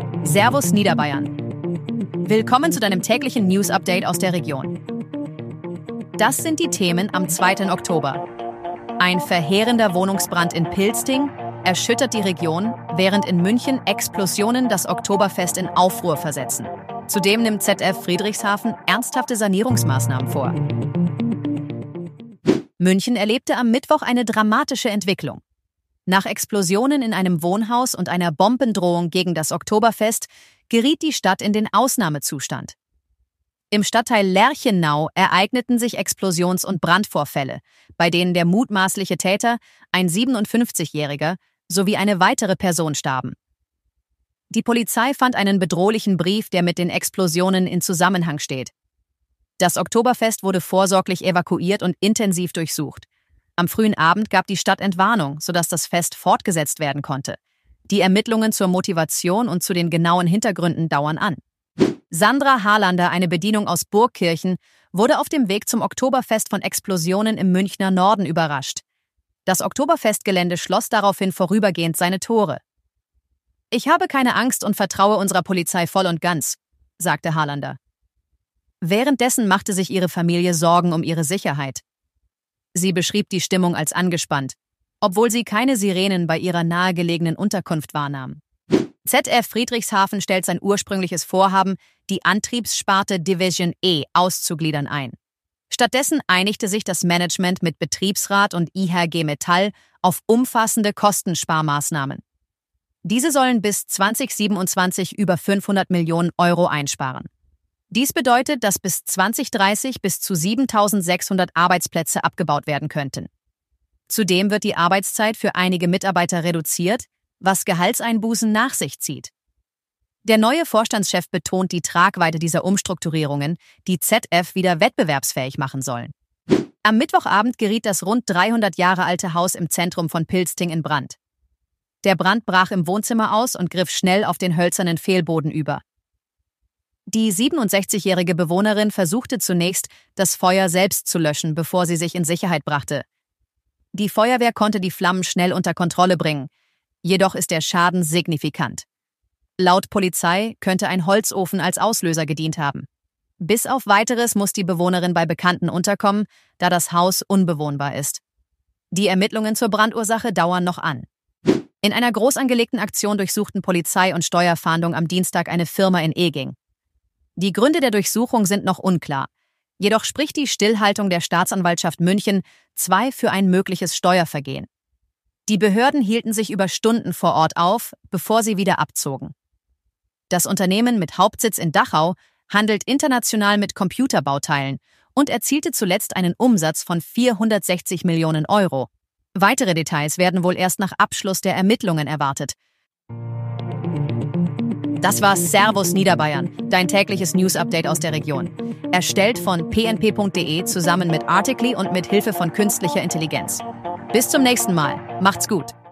Servus Niederbayern. Willkommen zu deinem täglichen News-Update aus der Region. Das sind die Themen am 2. Oktober. Ein verheerender Wohnungsbrand in Pilsting erschüttert die Region, während in München Explosionen das Oktoberfest in Aufruhr versetzen. Zudem nimmt ZF Friedrichshafen ernsthafte Sanierungsmaßnahmen vor. München erlebte am Mittwoch eine dramatische Entwicklung. Nach Explosionen in einem Wohnhaus und einer Bombendrohung gegen das Oktoberfest geriet die Stadt in den Ausnahmezustand. Im Stadtteil Lerchenau ereigneten sich Explosions- und Brandvorfälle, bei denen der mutmaßliche Täter, ein 57-Jähriger, sowie eine weitere Person starben. Die Polizei fand einen bedrohlichen Brief, der mit den Explosionen in Zusammenhang steht. Das Oktoberfest wurde vorsorglich evakuiert und intensiv durchsucht. Am frühen Abend gab die Stadt Entwarnung, sodass das Fest fortgesetzt werden konnte. Die Ermittlungen zur Motivation und zu den genauen Hintergründen dauern an. Sandra Harlander, eine Bedienung aus Burgkirchen, wurde auf dem Weg zum Oktoberfest von Explosionen im Münchner Norden überrascht. Das Oktoberfestgelände schloss daraufhin vorübergehend seine Tore. „Ich habe keine Angst und vertraue unserer Polizei voll und ganz“, sagte Harlander. Währenddessen machte sich ihre Familie Sorgen um ihre Sicherheit. Sie beschrieb die Stimmung als angespannt, obwohl sie keine Sirenen bei ihrer nahegelegenen Unterkunft wahrnahm. ZF Friedrichshafen stellt sein ursprüngliches Vorhaben, die Antriebssparte Division E auszugliedern, ein. Stattdessen einigte sich das Management mit Betriebsrat und IHG Metall auf umfassende Kostensparmaßnahmen. Diese sollen bis 2027 über 500 Millionen Euro einsparen. Dies bedeutet, dass bis 2030 bis zu 7.600 Arbeitsplätze abgebaut werden könnten. Zudem wird die Arbeitszeit für einige Mitarbeiter reduziert, was Gehaltseinbußen nach sich zieht. Der neue Vorstandschef betont die Tragweite dieser Umstrukturierungen, die ZF wieder wettbewerbsfähig machen sollen. Am Mittwochabend geriet das rund 300 Jahre alte Haus im Zentrum von Pilsting in Brand. Der Brand brach im Wohnzimmer aus und griff schnell auf den hölzernen Fehlboden über. Die 67-jährige Bewohnerin versuchte zunächst, das Feuer selbst zu löschen, bevor sie sich in Sicherheit brachte. Die Feuerwehr konnte die Flammen schnell unter Kontrolle bringen, jedoch ist der Schaden signifikant. Laut Polizei könnte ein Holzofen als Auslöser gedient haben. Bis auf Weiteres muss die Bewohnerin bei Bekannten unterkommen, da das Haus unbewohnbar ist. Die Ermittlungen zur Brandursache dauern noch an. In einer groß angelegten Aktion durchsuchten Polizei und Steuerfahndung am Dienstag eine Firma in Eging. Die Gründe der Durchsuchung sind noch unklar. Jedoch spricht die Stillhaltung der Staatsanwaltschaft München für ein mögliches Steuervergehen. Die Behörden hielten sich über Stunden vor Ort auf, bevor sie wieder abzogen. Das Unternehmen mit Hauptsitz in Dachau handelt international mit Computerbauteilen und erzielte zuletzt einen Umsatz von 460 Millionen Euro. Weitere Details werden wohl erst nach Abschluss der Ermittlungen erwartet. Das war Servus Niederbayern, dein tägliches News-Update aus der Region. Erstellt von pnp.de zusammen mit Articly und mit Hilfe von künstlicher Intelligenz. Bis zum nächsten Mal. Macht's gut.